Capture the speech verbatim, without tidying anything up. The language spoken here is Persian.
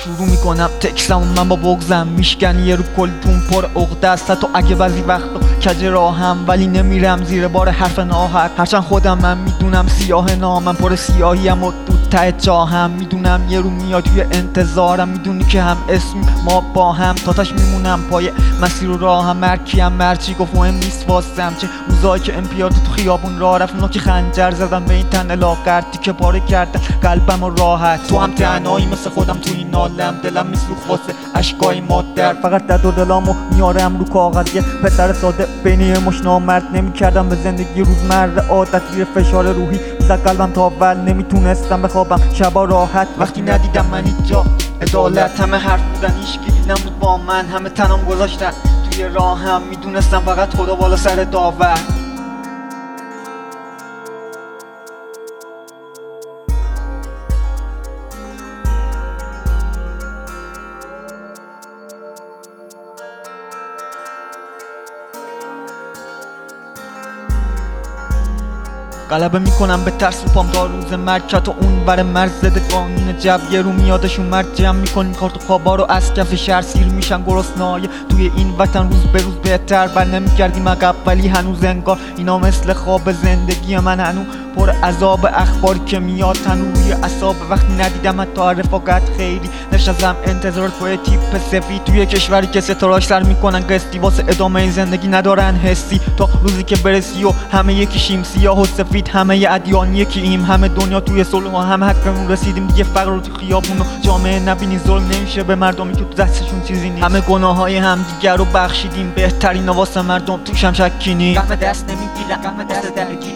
شروع میکنم تکسم من با بغزم میشکنی یه رو کلیتون پر عقده است. تو اگه بعضی وقتا کج راهم ولی نمیرم زیر بار حرف ناحق. هرچند خودم من میدونم سیاه نامم پر سیاهیم و تو ته جاهم. میدونم یه رو میاد توی انتظارم، میدونی که هم اسم ما با هم تاتش میمونم پای مسیر و راهم. مرکیم مرچی گفت مهم نیست واسم چه روزایی که امپیاد تو خیابون راه رفت، اونا که خنجر زدن به این تن لاغرتی که پاره کردن قلبم و راحت. تو هم تنهایی مثل خودم تو این عالم، دلم میسوخت واسه اشکای مادر. فقط درد و دلامو میارم رو کاغذ، یه پسر ساده بین یه مش نامرد. نمیکردم به زندگی روزمره عادت، زیر فشار روحی میزد قلبم تا ول نمیتونستم بخوابم شبا راحت. وقتی ندیدم من اینجا عدالت، همه حرف بودن هیچکی نمود با من، همه تنم گذاشتن توی راهم. میدونستم فقط خدا بالا سر داور. غلبه میکنم به ترس و پام تا روز مرکت و اون بر مرز زده قانون جب. یه رو میادشون مرد جمع میکنیم کارت و خوابا رو از کف شهر سیر میشن گرسنای توی این وطن. روز به روز بهتر بر نمیکردیم عقب ولی هنوز انگار اینا مثل خواب زندگی من هنوز پر عذاب. اخباری که میاد تنو روی اعصاب. وقتی ندیدم حتی رفاقت خیلی نشستم انتظار توی تیپ سفید توی کشوری که ستاراش سر میکنن قسطی واسه ادامه این زندگی ندارن حسی. تا روزی که برسی و همه یکیشیم سیاه و سفید، همه ادیان یکییم، همه دنیا توی صلح و هم حقمون رسیدیم دیگه. فقر رو تو خیابون و جامعه نبینی، ظلم نمیشه به مردمی که تو دستشون چیزی نیست. همه گناههای هم دیگر رو بخشیدیم، بهترین واسه مردم توش هم شکی نیست. قهمه دست نمیگیرم، قهمه دست درگیرم.